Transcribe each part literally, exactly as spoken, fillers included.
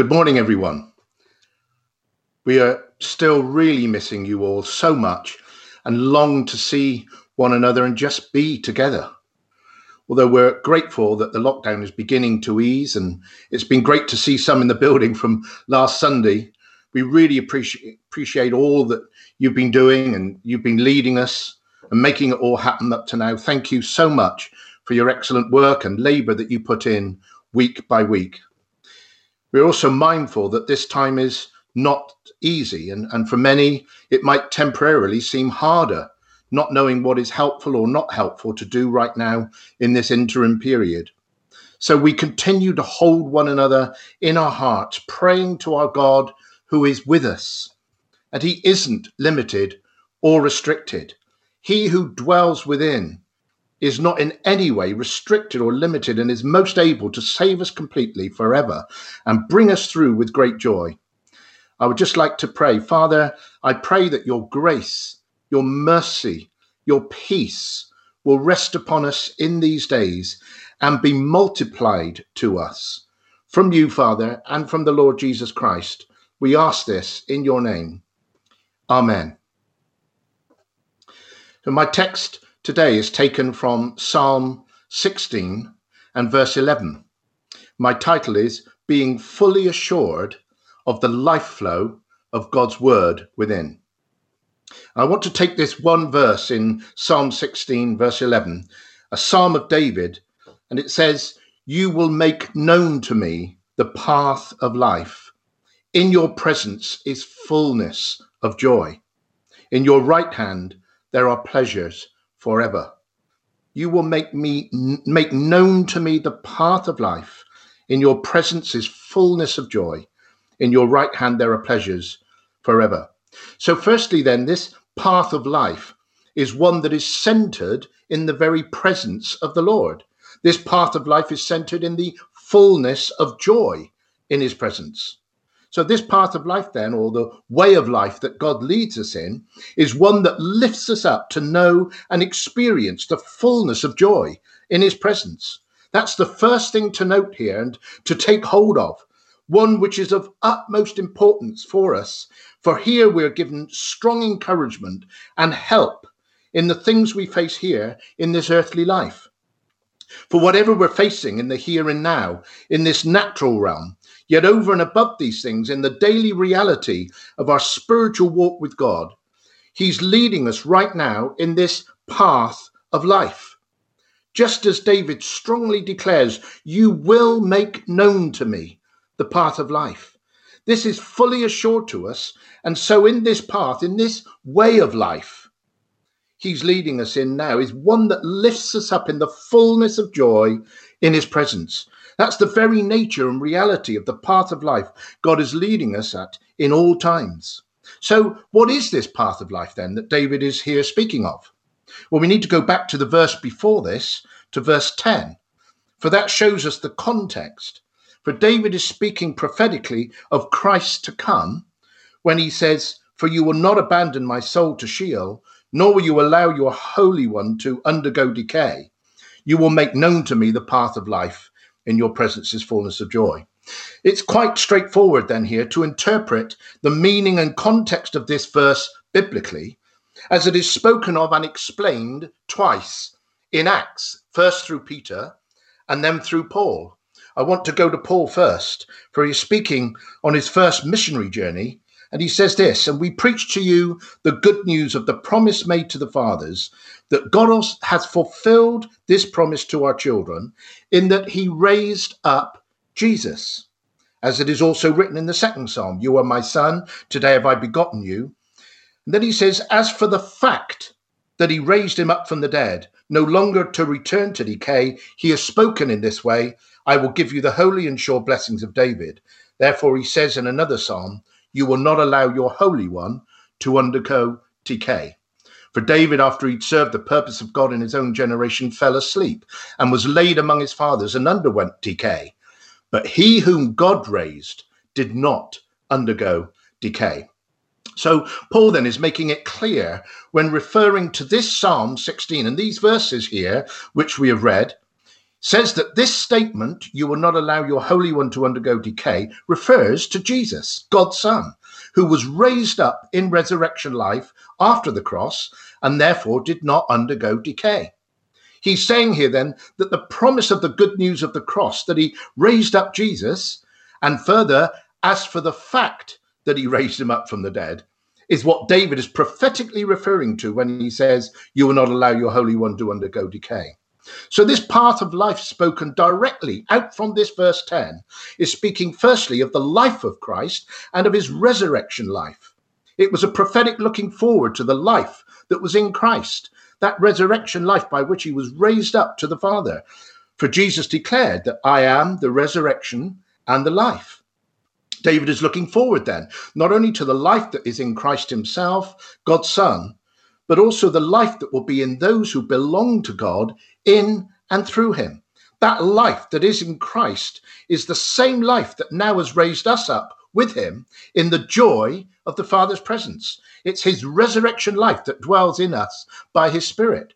Good morning, everyone. We are still really missing you all so much and long to see one another and just be together. Although we're grateful that the lockdown is beginning to ease, and it's been great to see some in the building from last Sunday, we really appreciate appreciate all that you've been doing, and you've been leading us and making it all happen up to now. Thank you so much for your excellent work and labour that you put in week by week. We're also mindful that this time is not easy, and, and for many, it might temporarily seem harder, not knowing what is helpful or not helpful to do right now in this interim period. So we continue to hold one another in our hearts, praying to our God who is with us. And he isn't limited or restricted. He who dwells within is not in any way restricted or limited, and is most able to save us completely forever and bring us through with great joy. I would just like to pray, Father, I pray that your grace, your mercy, your peace will rest upon us in these days and be multiplied to us. From you, Father, and from the Lord Jesus Christ, we ask this in your name. Amen. So my text today is taken from Psalm sixteen and verse eleven. My title is Being Fully Assured of the Life Flow of God's Word Within. I want to take this one verse in Psalm sixteen, verse eleven, a psalm of David, and it says, "You will make known to me the path of life. In your presence is fullness of joy. In your right hand there are pleasures forever. You will make me make known to me the path of life. In your presence is fullness of joy. In your right hand there are pleasures forever." So firstly then, this path of life is one that is centered in the very presence of the Lord. This path of life is centered in the fullness of joy in his presence. So this path of life then, or the way of life that God leads us in, is one that lifts us up to know and experience the fullness of joy in his presence. That's the first thing to note here and to take hold of, one which is of utmost importance for us. For here we're given strong encouragement and help in the things we face here in this earthly life. For whatever we're facing in the here and now, in this natural realm, yet over and above these things, in the daily reality of our spiritual walk with God, he's leading us right now in this path of life. Just as David strongly declares, "You will make known to me the path of life." This is fully assured to us. And so in this path, in this way of life, he's leading us in now is one that lifts us up in the fullness of joy in his presence. That's the very nature and reality of the path of life God is leading us at in all times. So what is this path of life then that David is here speaking of? Well, we need to go back to the verse before this, to verse ten, for that shows us the context. For David is speaking prophetically of Christ to come when he says, "For you will not abandon my soul to Sheol, nor will you allow your Holy One to undergo decay. You will make known to me the path of life. In your presence is fullness of joy." It's quite straightforward then here to interpret the meaning and context of this verse biblically, as it is spoken of and explained twice in Acts, first through Peter and then through Paul. I want to go to Paul first, for he's speaking on his first missionary journey. And he says this, "And we preach to you the good news of the promise made to the fathers, that God has fulfilled this promise to our children, in that he raised up Jesus. As it is also written in the second psalm, 'You are my son, today have I begotten you.' And then he says, 'As for the fact that he raised him up from the dead, no longer to return to decay, he has spoken in this way, I will give you the holy and sure blessings of David.' Therefore he says in another psalm, 'You will not allow your Holy One to undergo decay.' For David, after he'd served the purpose of God in his own generation, fell asleep and was laid among his fathers and underwent decay. But he whom God raised did not undergo decay." So Paul then is making it clear when referring to this Psalm sixteen and these verses here, which we have read, says that this statement, you will not allow your Holy One to undergo decay, refers to Jesus, God's Son, who was raised up in resurrection life after the cross and therefore did not undergo decay. He's saying here then that the promise of the good news of the cross, that he raised up Jesus, and further, as for the fact that he raised him up from the dead, is what David is prophetically referring to when he says, you will not allow your Holy One to undergo decay. So this path of life spoken directly out from this verse ten is speaking firstly of the life of Christ and of his resurrection life. It was a prophetic looking forward to the life that was in Christ, that resurrection life by which he was raised up to the Father. For Jesus declared that I am the resurrection and the life. David is looking forward then, not only to the life that is in Christ himself, God's Son, but also the life that will be in those who belong to God in and through him. That life that is in Christ is the same life that now has raised us up with him in the joy of the Father's presence. It's his resurrection life that dwells in us by his Spirit.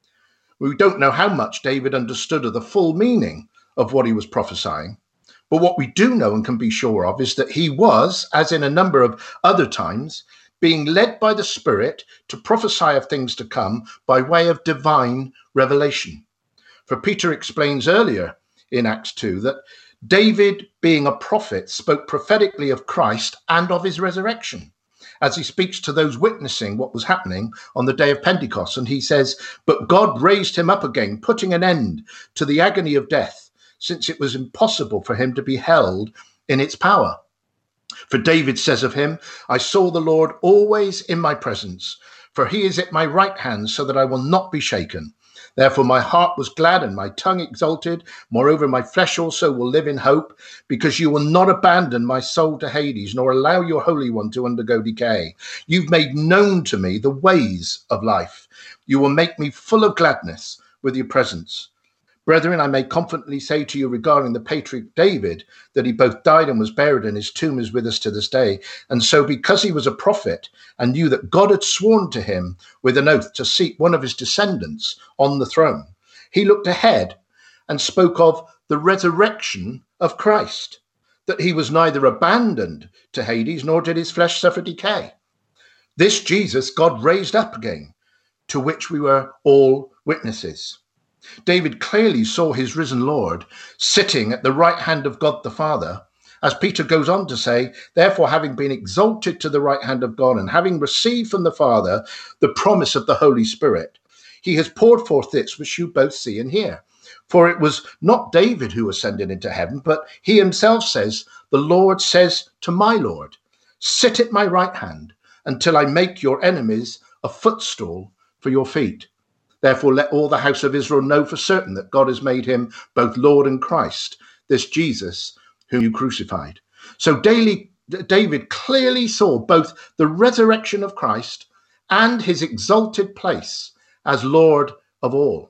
We don't know how much David understood of the full meaning of what he was prophesying, but what we do know and can be sure of is that he was, as in a number of other times, being led by the Spirit to prophesy of things to come by way of divine revelation. For Peter explains earlier in Acts two that David, being a prophet, spoke prophetically of Christ and of his resurrection, as he speaks to those witnessing what was happening on the day of Pentecost. And he says, but God raised him up again, putting an end to the agony of death, since it was impossible for him to be held in its power. For David says of him, I saw the Lord always in my presence, for he is at my right hand, so that I will not be shaken. Therefore my heart was glad and my tongue exulted. Moreover, my flesh also will live in hope, because you will not abandon my soul to Hades, nor allow your Holy One to undergo decay. You've made known to me the ways of life. You will make me full of gladness with your presence. Brethren, I may confidently say to you regarding the patriarch David, that he both died and was buried, and his tomb is with us to this day. And so because he was a prophet and knew that God had sworn to him with an oath to seat one of his descendants on the throne, he looked ahead and spoke of the resurrection of Christ, that he was neither abandoned to Hades, nor did his flesh suffer decay. This Jesus God raised up again, to which we were all witnesses. David clearly saw his risen Lord sitting at the right hand of God the Father, as Peter goes on to say, therefore, having been exalted to the right hand of God and having received from the Father the promise of the Holy Spirit, he has poured forth this which you both see and hear. For it was not David who ascended into heaven, but he himself says, the Lord says to my Lord, sit at my right hand until I make your enemies a footstool for your feet. Therefore, let all the house of Israel know for certain that God has made him both Lord and Christ, this Jesus whom you crucified. So daily, David clearly saw both the resurrection of Christ and his exalted place as Lord of all.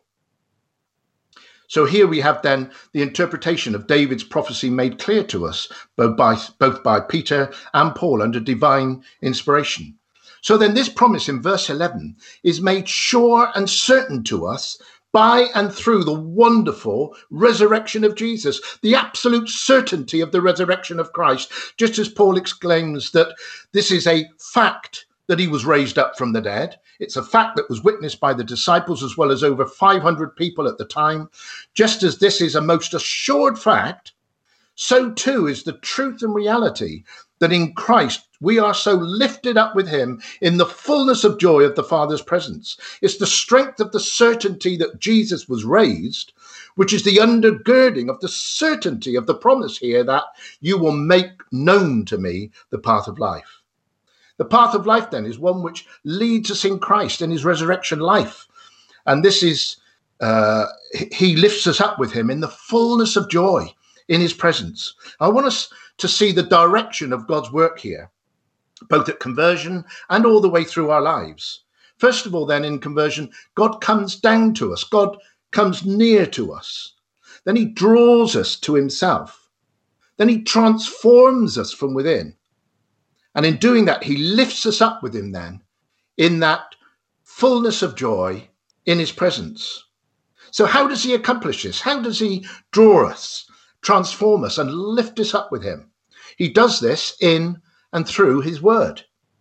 So here we have then the interpretation of David's prophecy made clear to us, both by, both by Peter and Paul under divine inspiration. So then this promise in verse eleven is made sure and certain to us by and through the wonderful resurrection of Jesus, the absolute certainty of the resurrection of Christ, just as Paul exclaims that this is a fact that he was raised up from the dead. It's a fact that was witnessed by the disciples as well as over five hundred people at the time. Just as this is a most assured fact, so too is the truth and reality that in Christ we are so lifted up with him in the fullness of joy of the Father's presence. It's the strength of the certainty that Jesus was raised, which is the undergirding of the certainty of the promise here that you will make known to me the path of life. The path of life then is one which leads us in Christ in his resurrection life. And this is, uh, he lifts us up with him in the fullness of joy in his presence. I want us to see the direction of God's work here, both at conversion and all the way through our lives. First of all, then, in conversion, God comes down to us. God comes near to us. Then he draws us to himself. Then he transforms us from within. And in doing that, he lifts us up with him then in that fullness of joy in his presence. So how does he accomplish this? How does he draw us, transform us, and lift us up with him? He does this in and through his word.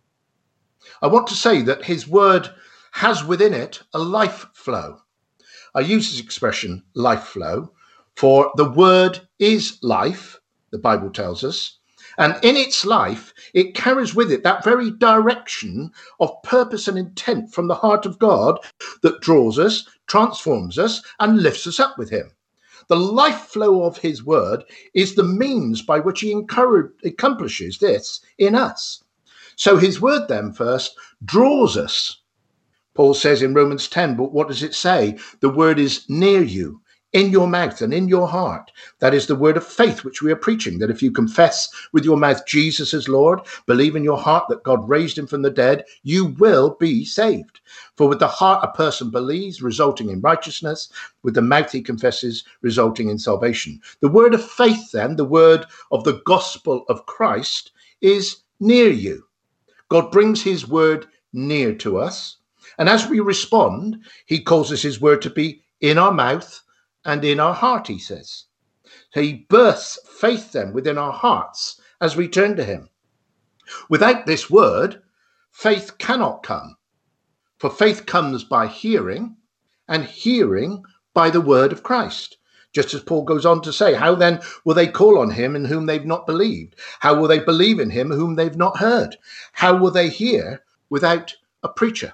I want to say that his word has within it a life flow. I use this expression, life flow, for the word is life, the Bible tells us, and in its life, it carries with it that very direction of purpose and intent from the heart of God that draws us, transforms us, and lifts us up with him. The life flow of his word is the means by which he encourage, accomplishes this in us. So his word then first draws us. Paul says in Romans ten, but what does it say? The word is near you, in your mouth and in your heart. That is the word of faith which we are preaching, that if you confess with your mouth Jesus is Lord, believe in your heart that God raised him from the dead, you will be saved. For with the heart a person believes, resulting in righteousness. With the mouth he confesses, resulting in salvation. The word of faith then, the word of the gospel of Christ, is near you. God brings his word near to us. And as we respond, he causes his word to be in our mouth and in our heart, he says. So he births faith then within our hearts as we turn to him. Without this word, faith cannot come. For faith comes by hearing, and hearing by the word of Christ. Just as Paul goes on to say, how then will they call on him in whom they've not believed? How will they believe in him whom they've not heard? How will they hear without a preacher?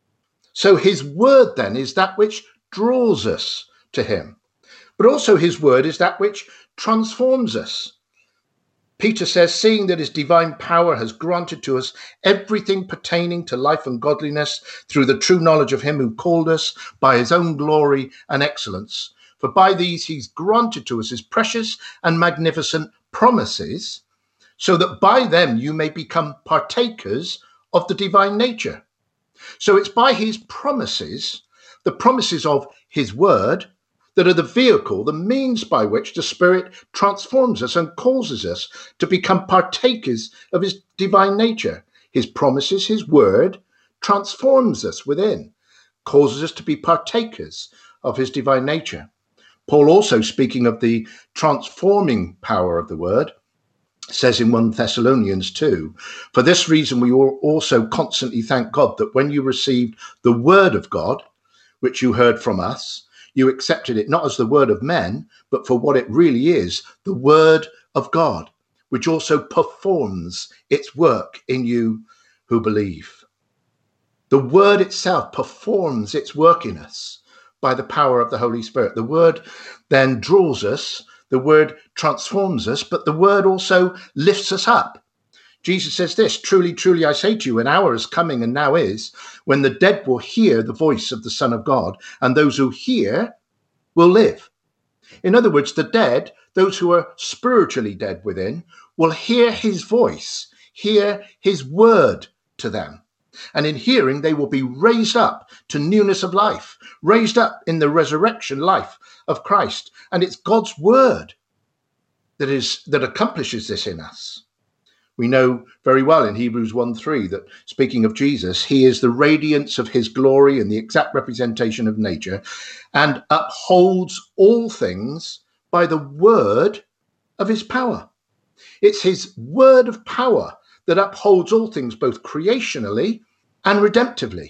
So his word then is that which draws us to him. But also his word is that which transforms us. Peter says, seeing that his divine power has granted to us everything pertaining to life and godliness through the true knowledge of him who called us by his own glory and excellence. For by these he's granted to us his precious and magnificent promises, so that by them you may become partakers of the divine nature. So it's by his promises, the promises of his word, that are the vehicle, the means by which the Spirit transforms us and causes us to become partakers of his divine nature. His promises, his word, transforms us within, causes us to be partakers of his divine nature. Paul also, speaking of the transforming power of the word, says in First Thessalonians two, for this reason we also constantly thank God that when you received the word of God, which you heard from us, you accepted it not as the word of men, but for what it really is, the word of God, which also performs its work in you who believe. The word itself performs its work in us by the power of the Holy Spirit. The word then draws us, the word transforms us, but the word also lifts us up. Jesus says this, truly, truly, I say to you, an hour is coming and now is, when the dead will hear the voice of the Son of God, and those who hear will live. In other words, the dead, those who are spiritually dead within, will hear his voice, hear his word to them. And in hearing, they will be raised up to newness of life, raised up in the resurrection life of Christ. And it's God's word that is that accomplishes this in us. We know very well in Hebrews one three that, speaking of Jesus, he is the radiance of his glory and the exact representation of nature, and upholds all things by the word of his power. It's his word of power that upholds all things, both creationally and redemptively.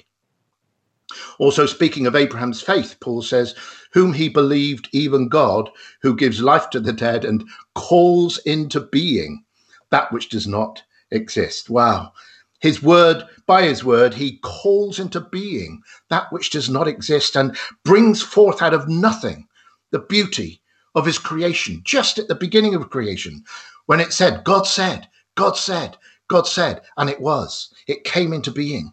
Also, speaking of Abraham's faith, Paul says, whom he believed, even God, who gives life to the dead and calls into being that which does not exist. Wow. His word, by his word, he calls into being that which does not exist and brings forth out of nothing the beauty of his creation. Just at the beginning of creation, when it said, God said, God said, God said, and it was, it came into being.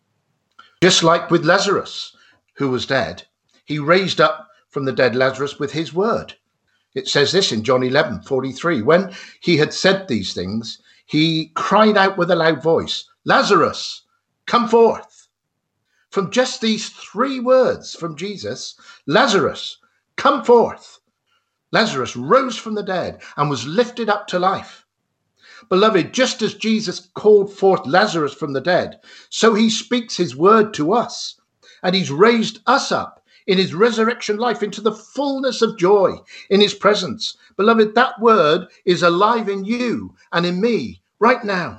Just like with Lazarus, who was dead, he raised up from the dead Lazarus with his word. It says this in John eleven forty-three, when he had said these things, he cried out with a loud voice, Lazarus, come forth. From just these three words from Jesus, Lazarus, come forth. Lazarus rose from the dead and was lifted up to life. Beloved, just as Jesus called forth Lazarus from the dead, so he speaks his word to us, and he's raised us up in his resurrection life, into the fullness of joy in his presence. Beloved, that word is alive in you and in me right now.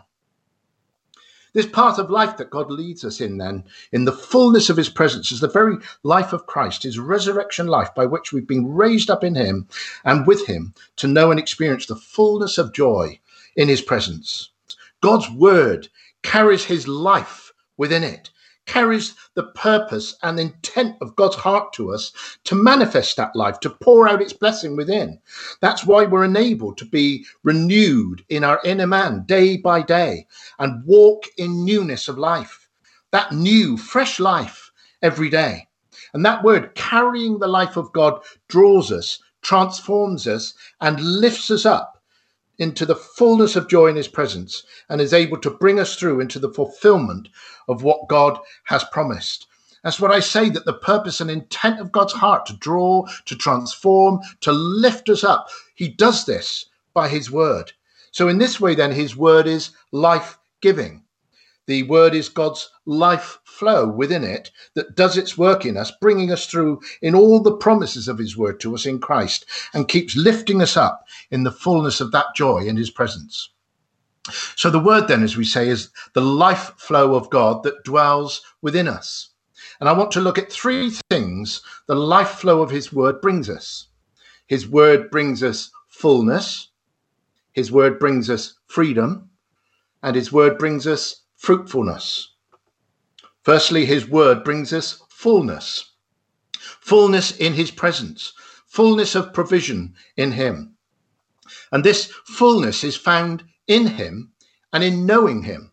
This path of life that God leads us in then, in the fullness of his presence, is the very life of Christ, his resurrection life, by which we've been raised up in him and with him to know and experience the fullness of joy in his presence. God's word carries his life within it, carries the purpose and intent of God's heart to us to manifest that life, to pour out its blessing within. That's why we're enabled to be renewed in our inner man day by day and walk in newness of life, that new, fresh life every day. And that word, carrying the life of God, draws us, transforms us, and lifts us up into the fullness of joy in his presence, and is able to bring us through into the fulfillment of what God has promised. That's what I say, that the purpose and intent of God's heart to draw, to transform, to lift us up, he does this by his word. So in this way, then, his word is life-giving. The word is God's life flow within it that does its work in us, bringing us through in all the promises of his word to us in Christ, and keeps lifting us up in the fullness of that joy in his presence. So the word then, as we say, is the life flow of God that dwells within us. And I want to look at three things the life flow of his word brings us. His word brings us fullness. His word brings us freedom. And his word brings us fruitfulness. Firstly, his word brings us fullness. Fullness in his presence. Fullness of provision in him. And this fullness is found in him and in knowing him.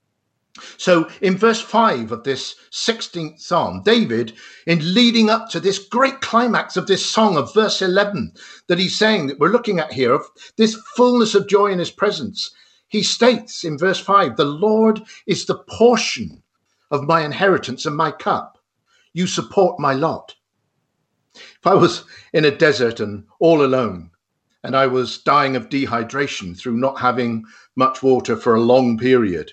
So in verse five of this sixteenth Psalm, David, in leading up to this great climax of this song of verse eleven that he's saying that we're looking at here, of this fullness of joy in his presence, he states in verse five, the Lord is the portion of my inheritance and my cup. You support my lot. If I was in a desert and all alone, and I was dying of dehydration through not having much water for a long period,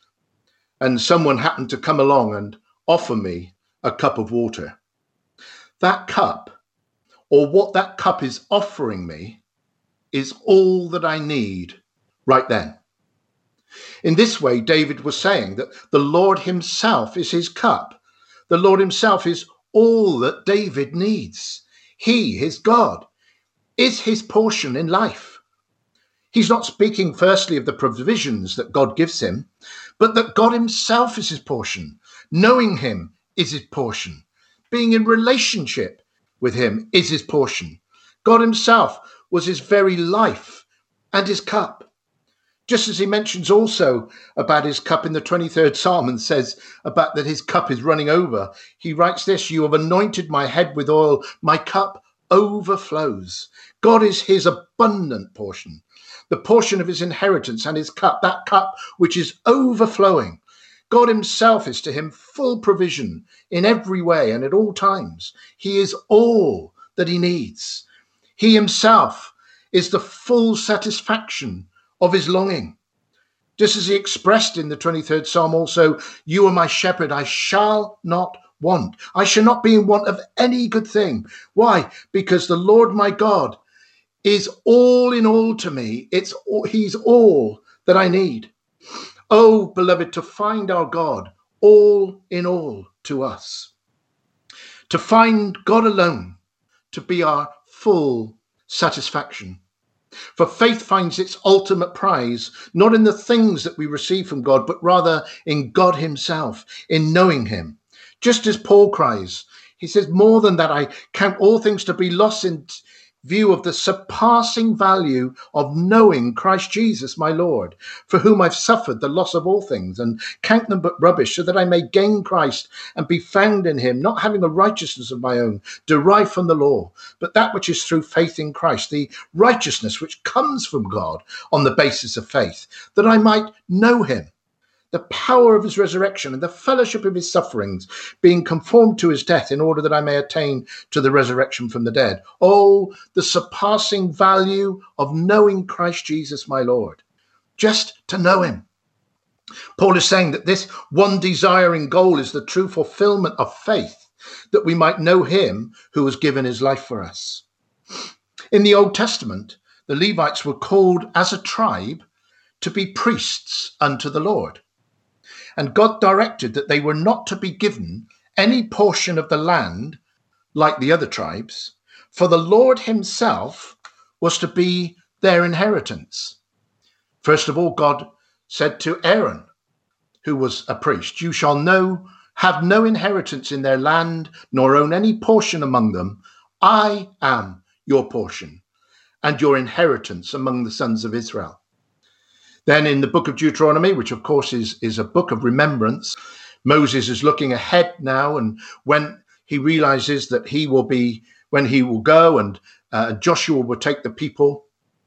and someone happened to come along and offer me a cup of water, that cup, or what that cup is offering me, is all that I need right then. In this way, David was saying that the Lord himself is his cup. The Lord himself is all that David needs. He, his God, is his portion in life. He's not speaking firstly of the provisions that God gives him, but that God himself is his portion. Knowing him is his portion. Being in relationship with him is his portion. God himself was his very life and his cup. Just as he mentions also about his cup in the twenty-third Psalm and says about that his cup is running over, he writes this, you have anointed my head with oil, my cup overflows. God is his abundant portion, the portion of his inheritance and his cup, that cup which is overflowing. God himself is to him full provision in every way and at all times. He is all that he needs. He himself is the full satisfaction of his longing. Just as he expressed in the twenty-third Psalm also, you are my shepherd, I shall not want. I shall not be in want of any good thing. Why? Because the Lord my God is all in all to me. It's all, he's all that I need. Oh, beloved, to find our God all in all to us. To find God alone to be our full satisfaction. For faith finds its ultimate prize, not in the things that we receive from God, but rather in God himself, in knowing him. Just as Paul cries, he says, more than that, I count all things to be lost in view of the surpassing value of knowing Christ Jesus, my Lord, for whom I've suffered the loss of all things, and count them but rubbish, so that I may gain Christ and be found in him, not having a righteousness of my own, derived from the law, but that which is through faith in Christ, the righteousness which comes from God on the basis of faith, that I might know him, the power of his resurrection and the fellowship of his sufferings, being conformed to his death, in order that I may attain to the resurrection from the dead. Oh, the surpassing value of knowing Christ Jesus, my Lord, just to know him. Paul is saying that this one desiring goal is the true fulfillment of faith, that we might know him who has given his life for us. In the Old Testament, the Levites were called as a tribe to be priests unto the Lord. And God directed that they were not to be given any portion of the land like the other tribes, for the Lord himself was to be their inheritance. First of all, God said to Aaron, who was a priest, you shall know, have no inheritance in their land, nor own any portion among them. I am your portion and your inheritance among the sons of Israel. Then in the book of Deuteronomy, which of course is, is a book of remembrance, Moses is looking ahead now, and when he realizes that he will be, when he will go and uh, Joshua will take the people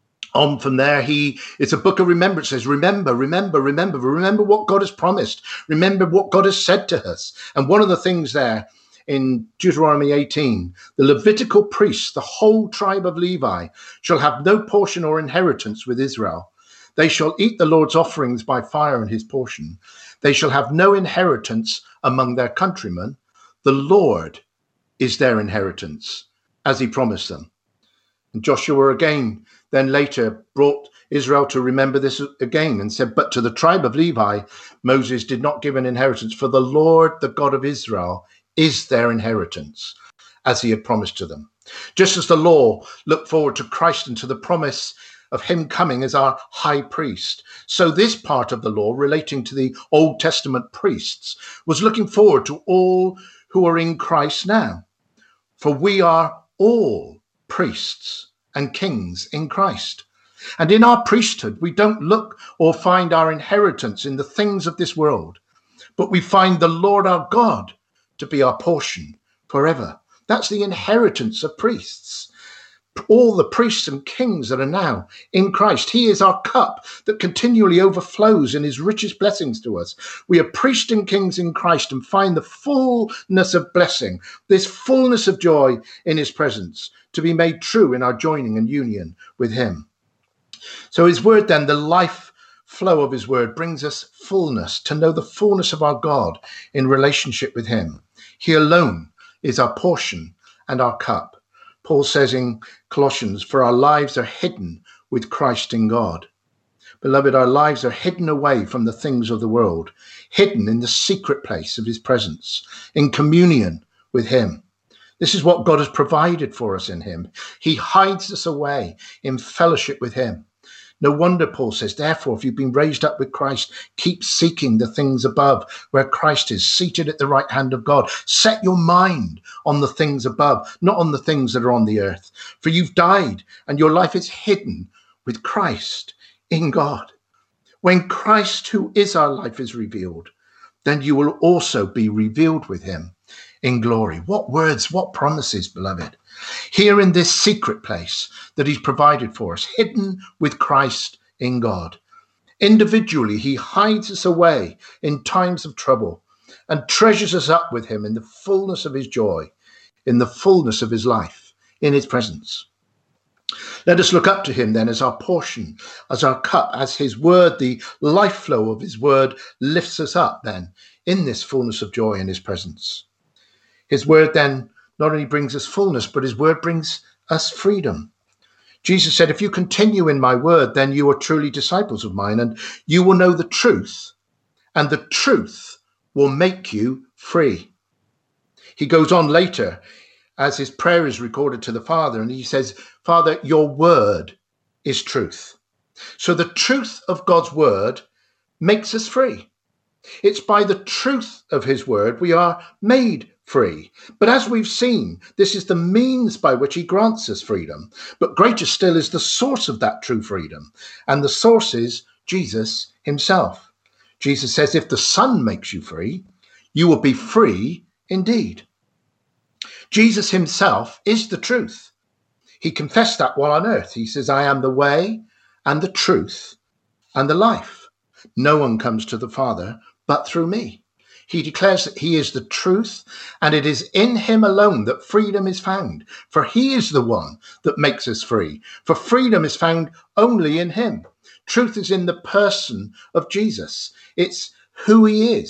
on from there, he it's a book of remembrance. It says, remember, remember, remember, remember what God has promised. Remember what God has said to us. And one of the things there in Deuteronomy eighteen, the Levitical priests, the whole tribe of Levi, shall have no portion or inheritance with Israel. They shall eat the Lord's offerings by fire and his portion. They shall have no inheritance among their countrymen. The Lord is their inheritance, as he promised them. And Joshua again, then later brought Israel to remember this again and said, but to the tribe of Levi, Moses did not give an inheritance, for the Lord, the God of Israel, is their inheritance, as he had promised to them. Just as the law looked forward to Christ and to the promise of him coming as our high priest, so this part of the law relating to the Old Testament priests was looking forward to all who are in Christ now. For we are all priests and kings in Christ. And in our priesthood, we don't look or find our inheritance in the things of this world, but we find the Lord our God to be our portion forever. That's the inheritance of priests. All the priests and kings that are now in Christ. He is our cup that continually overflows in his richest blessings to us. We are priests and kings in Christ and find the fullness of blessing, this fullness of joy in his presence, to be made true in our joining and union with him. So his word then, the life flow of his word, brings us fullness, to know the fullness of our God in relationship with him. He alone is our portion and our cup. Paul says in Colossians, for our lives are hidden with Christ in God. Beloved, our lives are hidden away from the things of the world, hidden in the secret place of his presence, in communion with him. This is what God has provided for us in him. He hides us away in fellowship with him. No wonder Paul says, therefore, if you've been raised up with Christ, keep seeking the things above where Christ is seated at the right hand of God. Set your mind on the things above, not on the things that are on the earth. For you've died and your life is hidden with Christ in God. When Christ, who is our life, is revealed, then you will also be revealed with him in glory. What words, what promises, beloved. Here in this secret place that he's provided for us, hidden with Christ in God. Individually, he hides us away in times of trouble and treasures us up with him in the fullness of his joy, in the fullness of his life, in his presence. Let us look up to him then as our portion, as our cup, as his word, the life flow of his word lifts us up then in this fullness of joy in his presence. His word then not only brings us fullness, but his word brings us freedom. Jesus said, if you continue in my word, then you are truly disciples of mine, and you will know the truth, and the truth will make you free. He goes on later as his prayer is recorded to the Father, and he says, Father, your word is truth. So the truth of God's word makes us free. It's by the truth of his word we are made free. But as we've seen, this is the means by which he grants us freedom. But greater still is the source of that true freedom. And the source is Jesus himself. Jesus says, if the Son makes you free, you will be free indeed. Jesus himself is the truth. He confessed that while on earth. He says, I am the way and the truth and the life. No one comes to the Father but through me. He declares that he is the truth, and it is in him alone that freedom is found. For he is the one that makes us free. For freedom is found only in him. Truth is in the person of Jesus. It's who he is.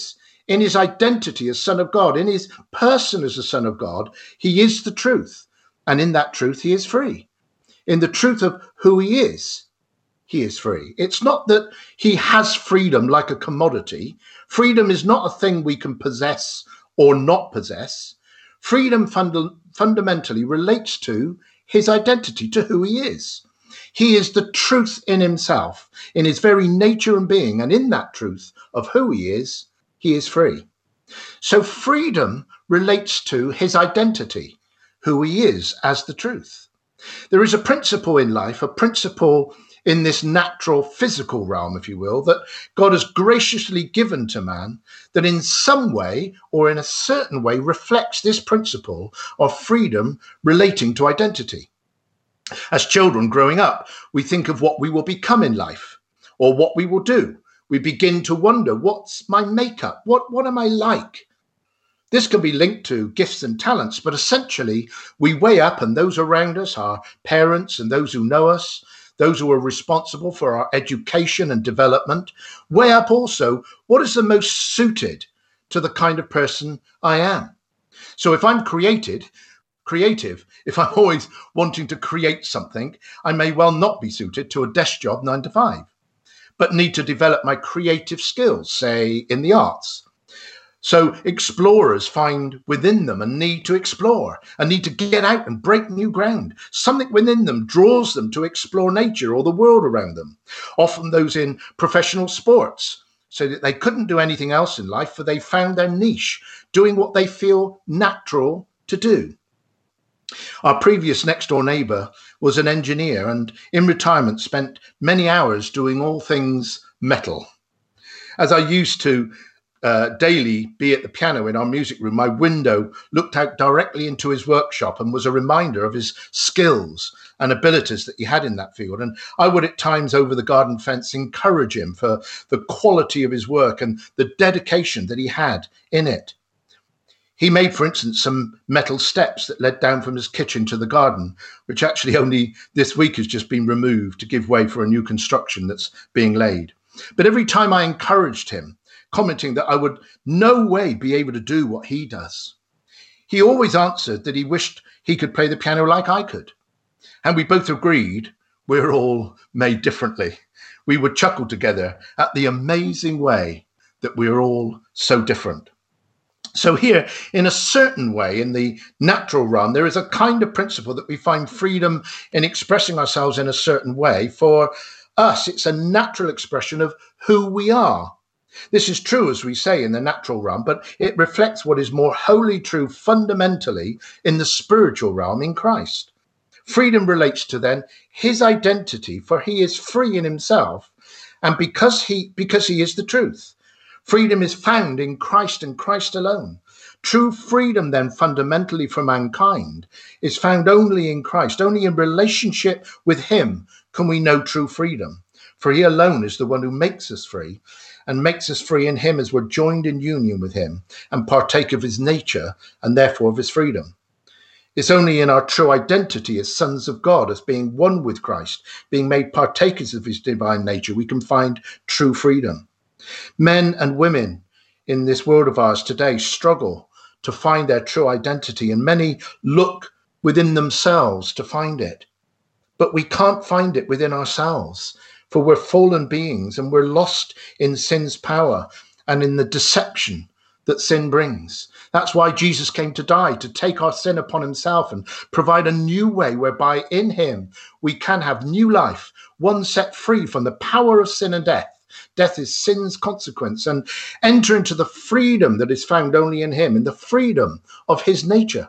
in his identity as Son of God, in his person as the Son of God, he is the truth. And in that truth, he is free. In the truth of who he is, he is free. It's not that he has freedom like a commodity. Freedom is not a thing we can possess or not possess. Freedom funda- fundamentally relates to his identity, to who he is. He is the truth in himself, in his very nature and being. And in that truth of who he is, he is free. So freedom relates to his identity, who he is as the truth. There is a principle in life, a principle in this natural physical realm, if you will, that God has graciously given to man that in some way or in a certain way reflects this principle of freedom relating to identity. As children growing up, we think of what we will become in life or what we will do. We begin to wonder, what's my makeup? What, what am I like? This can be linked to gifts and talents, but essentially we weigh up, and those around us, our parents and those who know us, those who are responsible for our education and development, weigh up also what is the most suited to the kind of person I am. So if I'm created, creative, if I'm always wanting to create something, I may well not be suited to a desk job nine to five, but need to develop my creative skills, say in the arts. So explorers find within them a need to explore, a need to get out and break new ground. Something within them draws them to explore nature or the world around them. Often those in professional sports, so that they couldn't do anything else in life, for they found their niche, doing what they feel natural to do. Our previous next door neighbour was an engineer and in retirement spent many hours doing all things metal. As I used to Uh, daily be at the piano in our music room, my window looked out directly into his workshop and was a reminder of his skills and abilities that he had in that field. And I would at times over the garden fence encourage him for the quality of his work and the dedication that he had in it. He made, for instance, some metal steps that led down from his kitchen to the garden, which actually only this week has just been removed to give way for a new construction that's being laid. But every time I encouraged him, commenting that I would no way be able to do what he does, he always answered that he wished he could play the piano like I could. And we both agreed we're all made differently. We would chuckle together at the amazing way that we're all so different. So here, in a certain way, in the natural realm, there is a kind of principle that we find freedom in expressing ourselves in a certain way. For us, it's a natural expression of who we are. This is true, as we say, in the natural realm, but it reflects what is more wholly true fundamentally in the spiritual realm in Christ. Freedom relates to then his identity, for he is free in himself, and because he because he is the truth. Freedom is found in Christ and Christ alone. True freedom then fundamentally for mankind is found only in Christ. Only in relationship with him can we know true freedom, for he alone is the one who makes us free, and makes us free in him as we're joined in union with him and partake of his nature and therefore of his freedom. It's only in our true identity as sons of God, as being one with Christ, being made partakers of his divine nature, we can find true freedom. Men and women in this world of ours today struggle to find their true identity, and many look within themselves to find it. But we can't find it within ourselves, for we're fallen beings and we're lost in sin's power and in the deception that sin brings. That's why Jesus came to die, to take our sin upon himself and provide a new way whereby in him we can have new life, one set free from the power of sin and death. Death is sin's consequence, and enter into the freedom that is found only in him, in the freedom of his nature.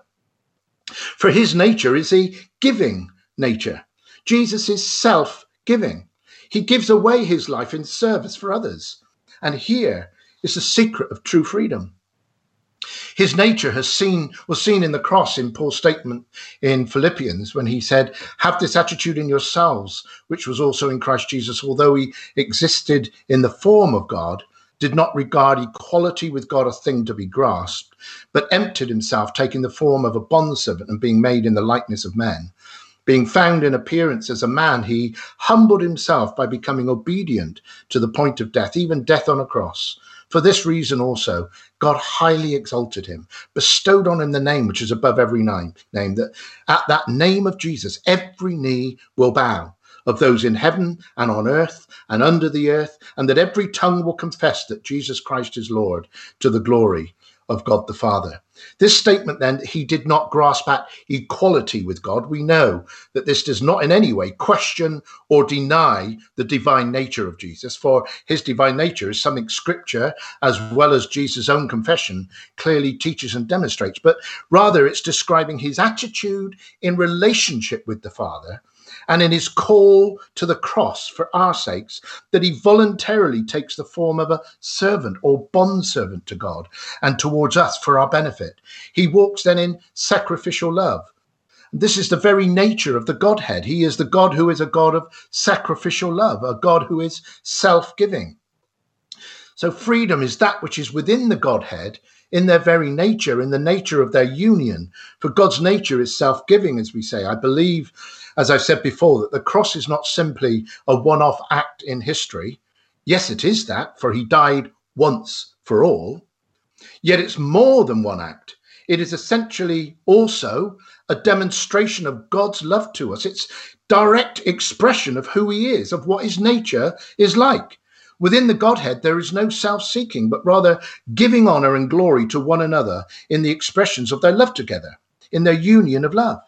For his nature is a giving nature. Jesus is self-giving. He gives away his life in service for others. And here is the secret of true freedom. His nature has seen, was seen in the cross in Paul's statement in Philippians when he said, have this attitude in yourselves, which was also in Christ Jesus, although he existed in the form of God, did not regard equality with God a thing to be grasped, but emptied himself, taking the form of a bondservant and being made in the likeness of men. Being found in appearance as a man, he humbled himself by becoming obedient to the point of death, even death on a cross. For this reason also, God highly exalted him, bestowed on him the name which is above every name, name that at that name of Jesus, every knee will bow, of those in heaven and on earth and under the earth, and that every tongue will confess that Jesus Christ is Lord, to the glory of God the Father. This statement then, he did not grasp at equality with God. We know that this does not in any way question or deny the divine nature of Jesus, for his divine nature is something Scripture, as well as Jesus' own confession, clearly teaches and demonstrates. But rather, it's describing his attitude in relationship with the Father, and in his call to the cross for our sakes, that he voluntarily takes the form of a servant or bondservant to God and towards us for our benefit. He walks then in sacrificial love. This is the very nature of the Godhead. He is the God who is a God of sacrificial love, a God who is self-giving. So freedom is that which is within the Godhead in their very nature, in the nature of their union. For God's nature is self-giving, as we say. I believe, as I've said before, that the cross is not simply a one-off act in history. Yes, it is that, for he died once for all. Yet it's more than one act. It is essentially also a demonstration of God's love to us. It's direct expression of who he is, of what his nature is like. Within the Godhead, there is no self-seeking, but rather giving honor and glory to one another in the expressions of their love together, in their union of love.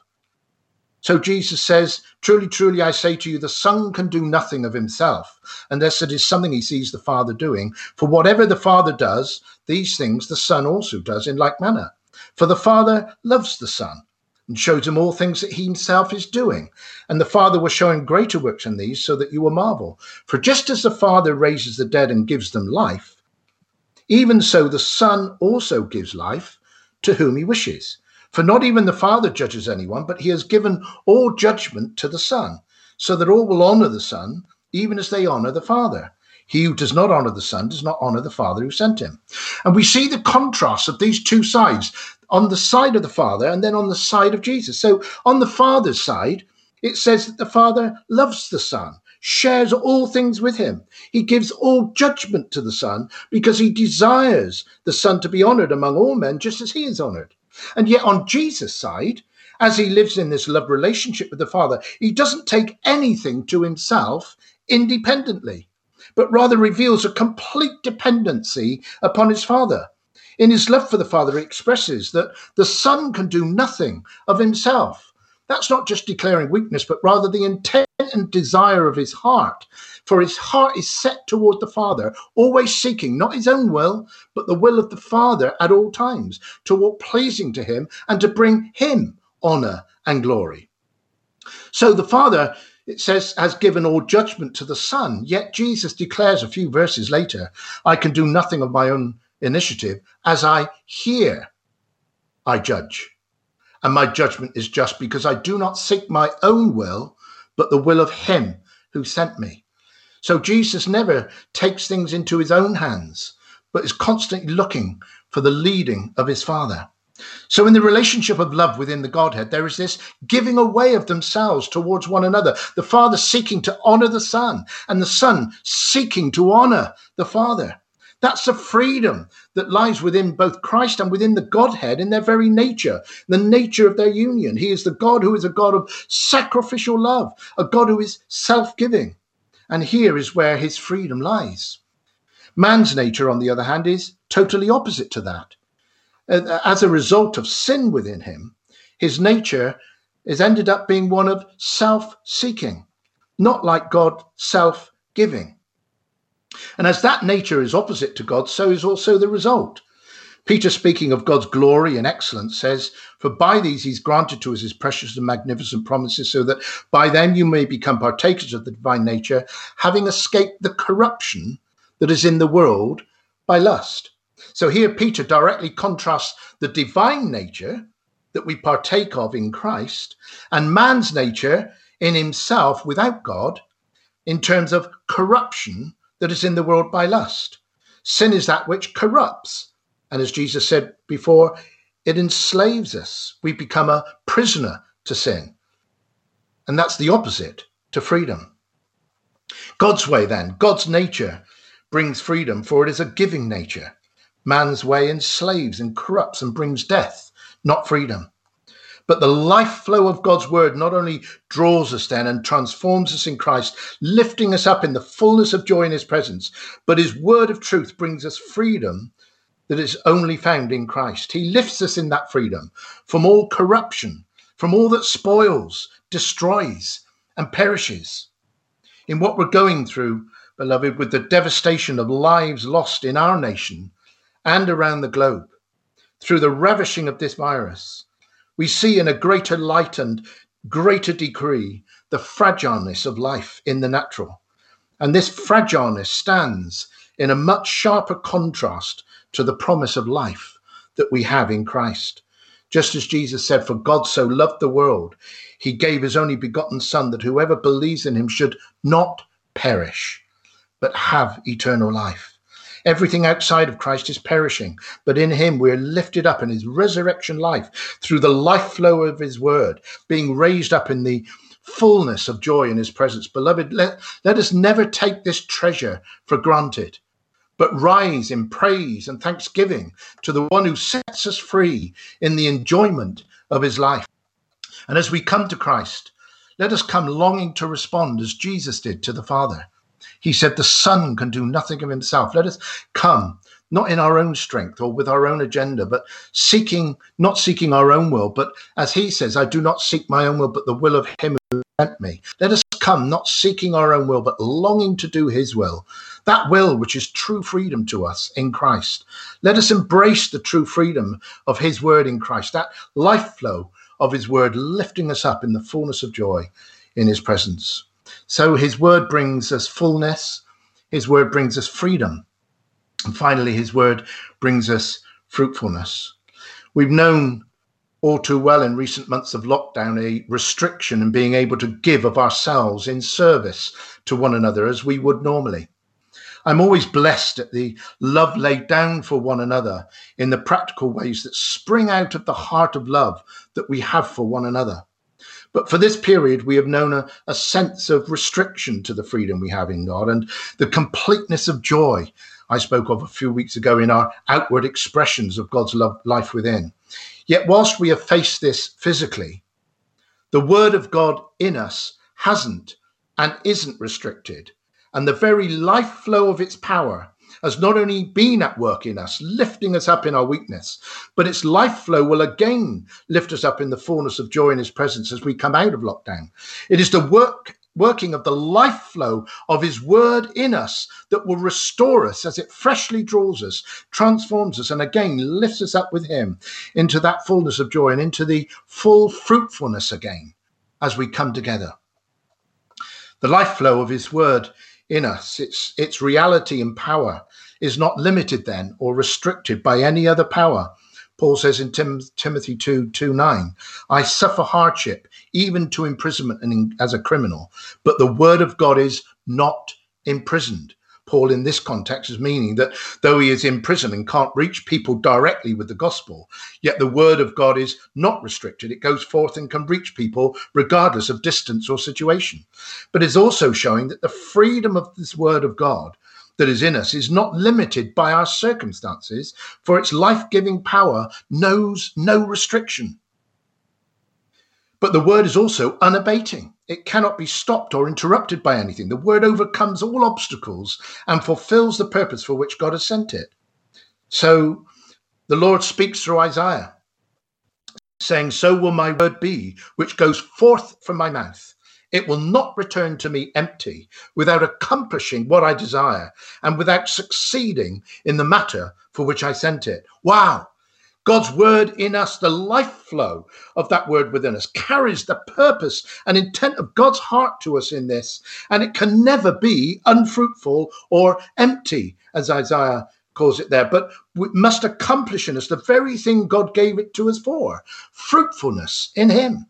So Jesus says, truly, truly, I say to you, the Son can do nothing of himself, unless it is something he sees the Father doing. For whatever the Father does, these things the Son also does in like manner. For the Father loves the Son, and shows him all things that he himself is doing. And the Father was showing greater works than these, so that you will marvel. For just as the Father raises the dead and gives them life, even so the Son also gives life to whom he wishes. For not even the Father judges anyone, but he has given all judgment to the Son, so that all will honor the Son, even as they honor the Father. He who does not honor the Son does not honor the Father who sent him. And we see the contrast of these two sides, on the side of the Father and then on the side of Jesus. So on the Father's side, it says that the Father loves the Son, shares all things with him. He gives all judgment to the Son because he desires the Son to be honored among all men, just as he is honored. And yet on Jesus' side, as he lives in this love relationship with the Father, he doesn't take anything to himself independently, but rather reveals a complete dependency upon his Father. In his love for the Father, he expresses that the Son can do nothing of himself. That's not just declaring weakness, but rather the intent and desire of his heart. For his heart is set toward the Father, always seeking not his own will, but the will of the Father at all times, to walk pleasing to him and to bring him honor and glory. So the Father, it says, has given all judgment to the Son, yet Jesus declares a few verses later, I can do nothing of my own initiative. As I hear, I judge. And my judgment is just, because I do not seek my own will, but the will of him who sent me. So Jesus never takes things into his own hands, but is constantly looking for the leading of his Father. So in the relationship of love within the Godhead, there is this giving away of themselves towards one another. The Father seeking to honor the Son, and the Son seeking to honor the Father. That's the freedom that lies within both Christ and within the Godhead in their very nature, the nature of their union. He is the God who is a God of sacrificial love, a God who is self-giving. And here is where his freedom lies. Man's nature, on the other hand, is totally opposite to that. As a result of sin within him, his nature has ended up being one of self-seeking, not like God, self-giving. And as that nature is opposite to God, so is also the result. Peter, speaking of God's glory and excellence, says, for by these he's granted to us his precious and magnificent promises, so that by them you may become partakers of the divine nature, having escaped the corruption that is in the world by lust. So here Peter directly contrasts the divine nature that we partake of in Christ and man's nature in himself without God in terms of corruption that is in the world by lust. Sin is that which corrupts. And as Jesus said before, it enslaves us. We become a prisoner to sin. And that's the opposite to freedom. God's way then, God's nature brings freedom, for it is a giving nature. Man's way enslaves and corrupts and brings death, not freedom. But the life flow of God's word not only draws us then and transforms us in Christ, lifting us up in the fullness of joy in his presence, but his word of truth brings us freedom that is only found in Christ. He lifts us in that freedom from all corruption, from all that spoils, destroys, and perishes. In what we're going through, beloved, with the devastation of lives lost in our nation and around the globe, through the ravishing of this virus, we see in a greater light and greater degree the fragileness of life in the natural. And this fragileness stands in a much sharper contrast to the promise of life that we have in Christ. Just as Jesus said, for God so loved the world, he gave his only begotten Son, that whoever believes in him should not perish, but have eternal life. Everything outside of Christ is perishing, but in him we're lifted up in his resurrection life through the life flow of his word, being raised up in the fullness of joy in his presence. Beloved, let, let us never take this treasure for granted, but rise in praise and thanksgiving to the one who sets us free in the enjoyment of his life. And as we come to Christ, let us come longing to respond as Jesus did to the Father. He said, the Son can do nothing of himself. Let us come, not in our own strength or with our own agenda, but seeking, not seeking our own will, but as he says, I do not seek my own will, but the will of him who sent me. Let us come, not seeking our own will, but longing to do his will. That will, which is true freedom to us in Christ. Let us embrace the true freedom of his word in Christ, that life flow of his word, lifting us up in the fullness of joy in his presence. So his word brings us fullness. His word brings us freedom. And finally, his word brings us fruitfulness. We've known all too well in recent months of lockdown a restriction in being able to give of ourselves in service to one another as we would normally. I'm always blessed at the love laid down for one another in the practical ways that spring out of the heart of love that we have for one another. But for this period, we have known a, a sense of restriction to the freedom we have in God and the completeness of joy I spoke of a few weeks ago in our outward expressions of God's love life within. Yet whilst we have faced this physically, the word of God in us hasn't and isn't restricted. And the very life flow of its power has not only been at work in us, lifting us up in our weakness, but its life flow will again lift us up in the fullness of joy in his presence as we come out of lockdown. It is the work working of the life flow of his word in us that will restore us as it freshly draws us, transforms us, and again lifts us up with him into that fullness of joy and into the full fruitfulness again as we come together. The life flow of his word in us, its its reality and power is not limited then or restricted by any other power. Paul says in Tim, Timothy two, two, nine, I suffer hardship, even to imprisonment and in, as a criminal, but the word of God is not imprisoned. Paul in this context is meaning that though he is in prison and can't reach people directly with the gospel, yet the word of God is not restricted. It goes forth and can reach people regardless of distance or situation. But it's also showing that the freedom of this word of God that is in us is not limited by our circumstances, for its life-giving power knows no restriction. But the word is also unabating. It cannot be stopped or interrupted by anything. The word overcomes all obstacles and fulfills the purpose for which God has sent it. So the Lord speaks through Isaiah, saying, so will my word be, which goes forth from my mouth. It will not return to me empty, without accomplishing what I desire and without succeeding in the matter for which I sent it. Wow. God's word in us, the life flow of that word within us, carries the purpose and intent of God's heart to us in this, and it can never be unfruitful or empty, as Isaiah calls it there, but we must accomplish in us the very thing God gave it to us for, fruitfulness in him.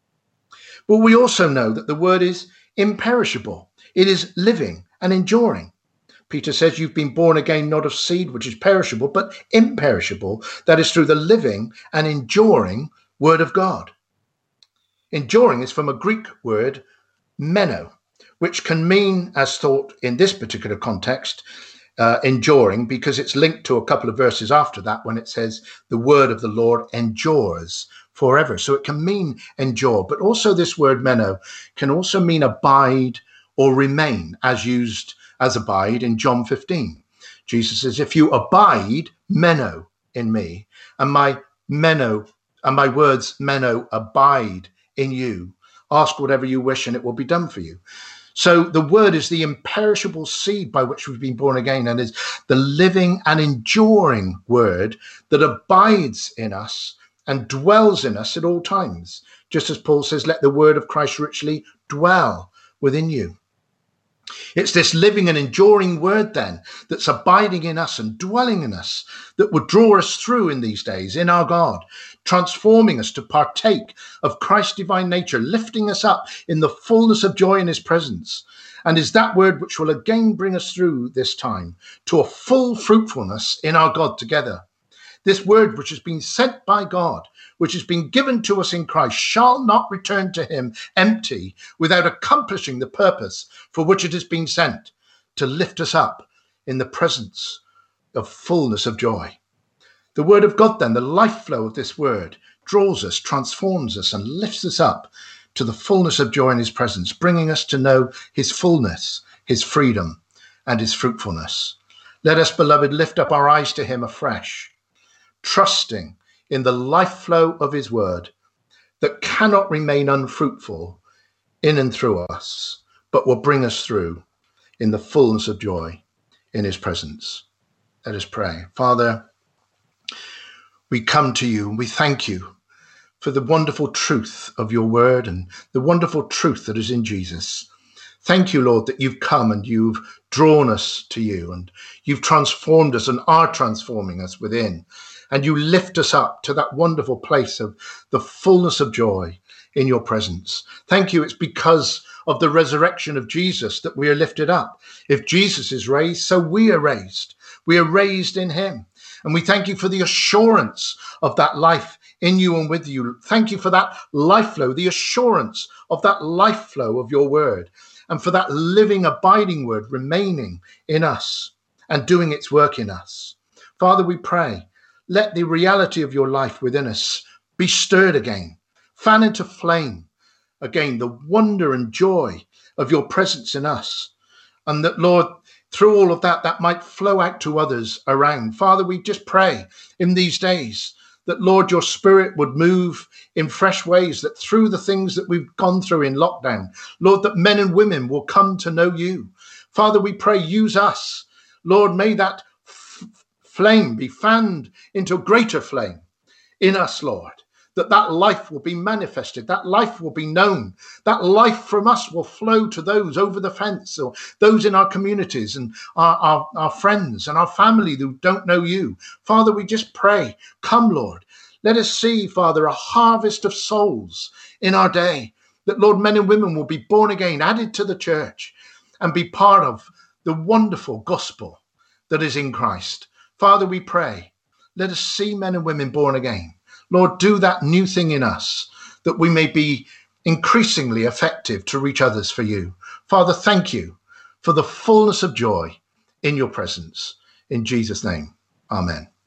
But we also know that the word is imperishable. It is living and enduring. Peter says, you've been born again, not of seed, which is perishable, but imperishable. That is through the living and enduring word of God. Enduring is from a Greek word, meno, which can mean, as thought in this particular context, uh, enduring, because it's linked to a couple of verses after that when it says the word of the Lord endures forever. So it can mean endure, but also this word meno can also mean abide or remain, as used as abide in John fifteen. Jesus says, if you abide, meno, in me, and my meno, and my words, meno, abide in you, ask whatever you wish and it will be done for you. So the word is the imperishable seed by which we've been born again, and is the living and enduring word that abides in us and dwells in us at all times. Just as Paul says, let the word of Christ richly dwell within you. It's this living and enduring word then that's abiding in us and dwelling in us that would draw us through in these days in our God, transforming us to partake of Christ's divine nature, lifting us up in the fullness of joy in his presence. And is that word which will again bring us through this time to a full fruitfulness in our God together. This word which has been sent by God, which has been given to us in Christ, shall not return to him empty without accomplishing the purpose for which it has been sent, to lift us up in the presence of fullness of joy. The word of God then, the life flow of this word, draws us, transforms us, and lifts us up to the fullness of joy in his presence, bringing us to know his fullness, his freedom, and his fruitfulness. Let us, beloved, lift up our eyes to him afresh, trusting in the life flow of his word that cannot remain unfruitful in and through us, but will bring us through in the fullness of joy in his presence. Let us pray. Father, we come to you and we thank you for the wonderful truth of your word and the wonderful truth that is in Jesus. Thank you, Lord, that you've come and you've drawn us to you and you've transformed us and are transforming us within. And you lift us up to that wonderful place of the fullness of joy in your presence. Thank you. It's because of the resurrection of Jesus that we are lifted up. If Jesus is raised, so we are raised. We are raised in him. And we thank you for the assurance of that life in you and with you. Thank you for that life flow, the assurance of that life flow of your word, and for that living, abiding word remaining in us and doing its work in us. Father, we pray, let the reality of your life within us be stirred again, fan into flame again the wonder and joy of your presence in us. And that, Lord, through all of that, that might flow out to others around. Father, we just pray in these days that, Lord, your spirit would move in fresh ways, that through the things that we've gone through in lockdown, Lord, that men and women will come to know you. Father, we pray, use us. Lord, may that f- flame be fanned into greater flame in us, Lord, that that life will be manifested, that life will be known, that life from us will flow to those over the fence or those in our communities and our, our, our friends and our family who don't know you. Father, we just pray, come, Lord, let us see, Father, a harvest of souls in our day, that, Lord, men and women will be born again, added to the church, and be part of the wonderful gospel that is in Christ. Father, we pray, let us see men and women born again. Lord, do that new thing in us, that we may be increasingly effective to reach others for you. Father, thank you for the fullness of joy in your presence. In Jesus' name, amen.